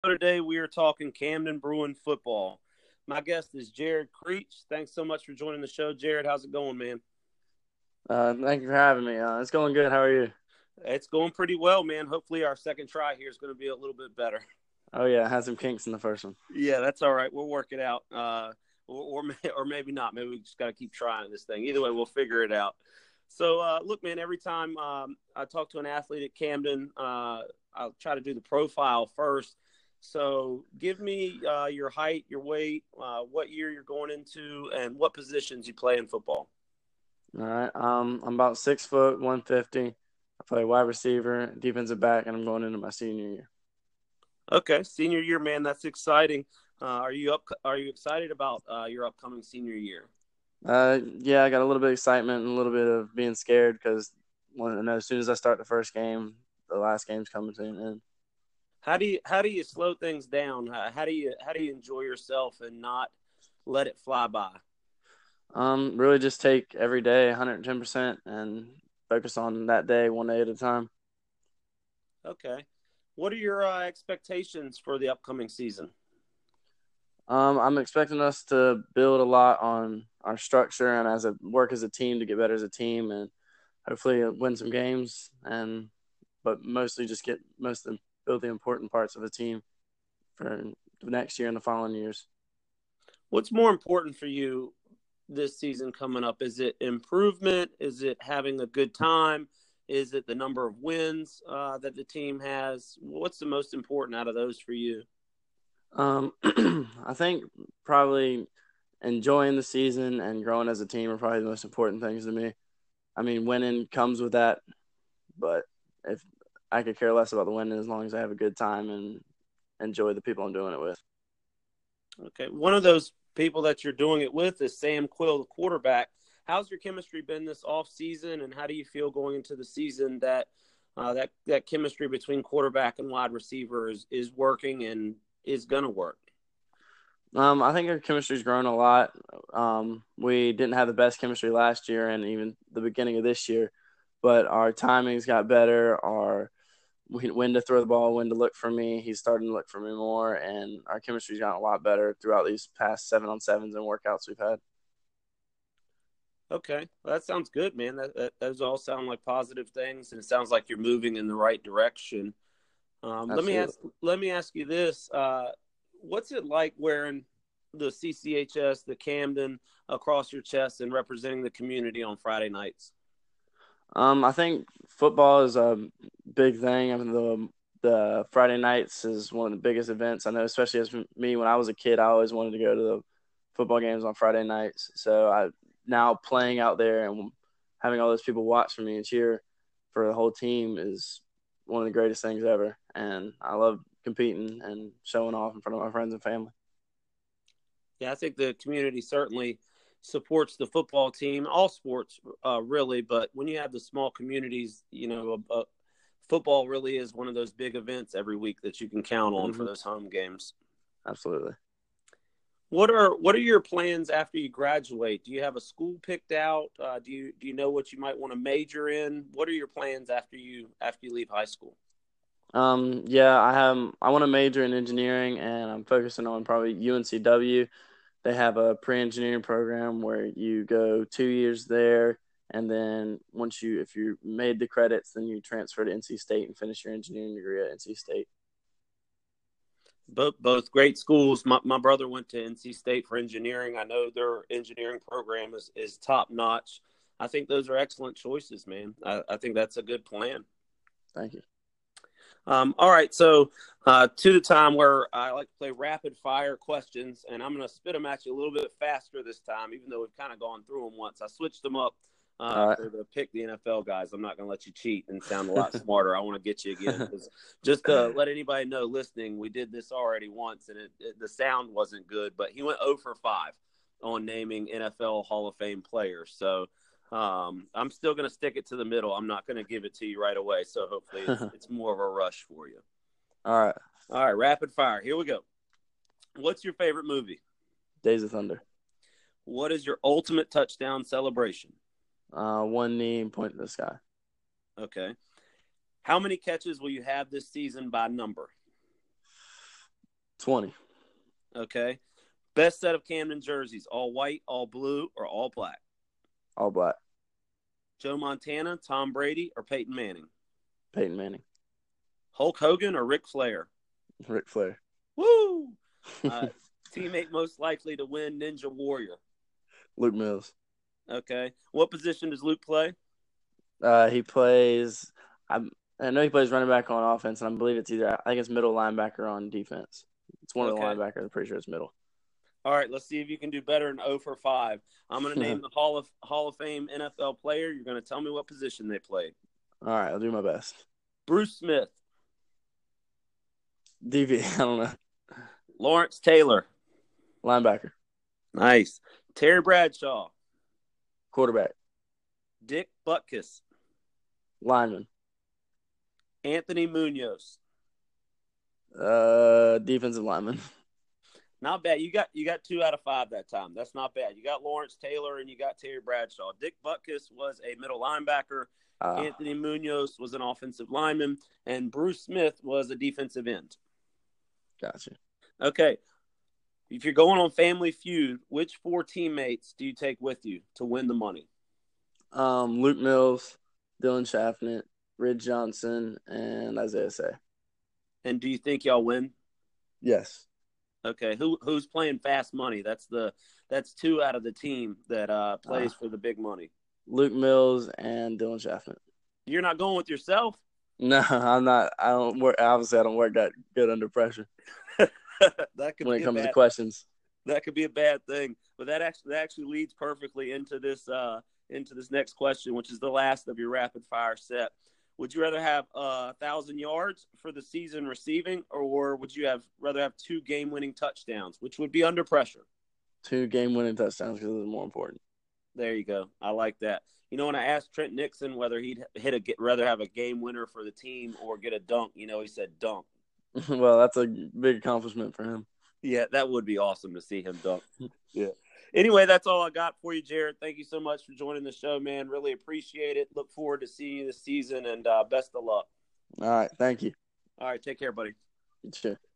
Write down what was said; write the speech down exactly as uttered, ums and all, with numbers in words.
today we are talking Camden Bruin football. My guest is Jared Creech. Thanks so much for joining the show, Jared. How's it going, man? Uh, thank you for having me. Uh, it's going good. How are you? It's going pretty well, man. Hopefully our second try here is going to be a little bit better. Oh, yeah. I had some kinks in the first one. Yeah, that's all right. We'll work it out. Uh, or, or, or maybe not. Maybe we just got to keep trying this thing. Either way, we'll figure it out. So, uh, look, man, every time um, I talk to an athlete at Camden, uh, I'll try to do the profile first. So give me uh, your height, your weight, uh, what year you're going into, and what positions you play in football. All right. Um, I'm about six foot, one fifty. I play wide receiver, defensive back, and I'm going into my senior year. Okay, senior year, man, that's exciting. Uh, are you up? Are you excited about uh, your upcoming senior year? Uh, yeah, I got a little bit of excitement and a little bit of being scared because when, as soon as I start the first game, the last game's coming to an end. How do you how do you slow things down? How, how do you how do you enjoy yourself and not let it fly by? Um, really just take every day one hundred ten percent and focus on that day one day at a time. Okay, what are your uh, expectations for the upcoming season? Um, I'm expecting us to build a lot on our structure and as a work as a team to get better as a team and hopefully win some games and but mostly just get most of the, build the important parts of the team for the next year and the following years. What's more important for you this season coming up? Is it improvement? Is it having a good time? Is it the number of wins uh, that the team has? What's the most important out of those for you? Um, I think probably enjoying the season and growing as a team are probably the most important things to me. I mean, winning comes with that, but if I could care less about the winning as long as I have a good time and enjoy the people I'm doing it with. Okay, one of those people that you're doing it with is Sam Quill, the quarterback. How's your chemistry been this off season, and how do you feel going into the season that uh, that that chemistry between quarterback and wide receiver is, is working and is going to work? Um, I think our chemistry's grown a lot. Um, we didn't have the best chemistry last year and even the beginning of this year, but our timing's got better. Our when to throw the ball, when to look for me. He's starting to look for me more, and our chemistry's gotten a lot better throughout these past seven on sevens and workouts we've had. Okay, well, that sounds good, man. That, that those all sound like positive things, and it sounds like you're moving in the right direction. Um, let me Absolutely. ask. Let me ask you this: uh, what's it like wearing the C C H S, the Camden, across your chest and representing the community on Friday nights? Um, I think football is a big thing. I mean, the the Friday nights is one of the biggest events. I know, especially as me when I was a kid, I always wanted to go to the football games on Friday nights. So I now playing out there and having all those people watch for me and cheer for the whole team is one of the greatest things ever. And I love competing and showing off in front of my friends and family. Yeah, I think the community certainly supports the football team, all sports, uh, really. But when you have the small communities, you know, uh, football really is one of those big events every week that you can count on Mm-hmm. for those home games. Absolutely. What are what are your plans after you graduate? Do you have a school picked out? Uh, do you do you know what you might want to major in? What are your plans after you after you leave high school? Um, yeah, I have. I want to major in engineering, and I'm focusing on probably U N C W. They have a pre-engineering program where you go two years there, and then once you, if you made the credits, then you transfer to N C State and finish your engineering degree at N C State. Both both great schools. My my brother went to N C State for engineering. I know their engineering program is, is top notch. I think those are excellent choices, man. I, I think that's a good plan. Thank you. Um, all right, so uh, to the time where I like to play rapid fire questions, and I'm going to spit them at you a little bit faster this time, even though we've kind of gone through them once. I switched them up uh, All right. for the pick the N F L guys. I'm not going to let you cheat and sound a lot smarter. I want to get you again. Just to let anybody know listening, we did this already once, and it, it, the sound wasn't good, but he went zero for five on naming N F L Hall of Fame players. So um, I'm still going to stick it to the middle. I'm not going to give it to you right away. So hopefully it's, it's more of a rush for you. All right. All right. Rapid fire. Here we go. What's your favorite movie? Days of Thunder. What is your ultimate touchdown celebration? Uh, one knee and point to the sky. Okay. How many catches will you have this season by number? twenty. Okay. Best set of Camden jerseys, all white, all blue, or all black? All black. Joe Montana, Tom Brady, or Peyton Manning? Peyton Manning. Hulk Hogan or Ric Flair? Ric Flair. Woo! Uh, teammate most likely to win Ninja Warrior? Luke Mills. Okay. What position does Luke play? Uh, he plays. I'm, I know he plays running back on offense, and I believe it's either. I think it's middle linebacker on defense. It's one Okay. of the linebackers. I'm pretty sure it's middle. All right, let's see if you can do better than oh for five. I'm going to name the Hall of Hall of Fame N F L player. You're going to tell me what position they played. All right, I'll do my best. Bruce Smith. D B. I don't know. Lawrence Taylor. Linebacker. Nice. Terry Bradshaw. Quarterback. Dick Butkus. Lineman. Anthony Munoz. Uh, defensive lineman. Not bad. You got you got two out of five that time. That's not bad. You got Lawrence Taylor and you got Terry Bradshaw. Dick Butkus was a middle linebacker. Uh, Anthony Munoz was an offensive lineman, and Bruce Smith was a defensive end. Gotcha. Okay. If you're going on Family Feud, which four teammates do you take with you to win the money? Um, Luke Mills, Dylan Chaffnett, Rid Johnson, and Isaiah Say. And do you think y'all win? Yes. Okay. Who who's playing fast money? That's the that's two out of the team that uh, plays uh, for the big money. Luke Mills and Dylan Chaffnett. You're not going with yourself? No, I'm not. I don't work. Obviously, I don't work that good under pressure. That could when be it comes bad, to questions, that could be a bad thing. But that actually that actually leads perfectly into this uh, into this next question, which is the last of your rapid fire set. Would you rather have a uh, thousand yards for the season receiving, or would you have rather have two game winning touchdowns, which would be under pressure? Two game winning touchdowns because it's more important. There you go. I like that. You know, when I asked Trent Nixon whether he'd hit a rather have a game winner for the team or get a dunk, you know, he said dunk. Well, that's a big accomplishment for him. Yeah, that would be awesome to see him dunk. Yeah. Anyway, that's all I got for you, Jared. Thank you so much for joining the show, man. Really appreciate it. Look forward to seeing you this season, and uh, best of luck. All right. Thank you. All right. Take care, buddy. Sure.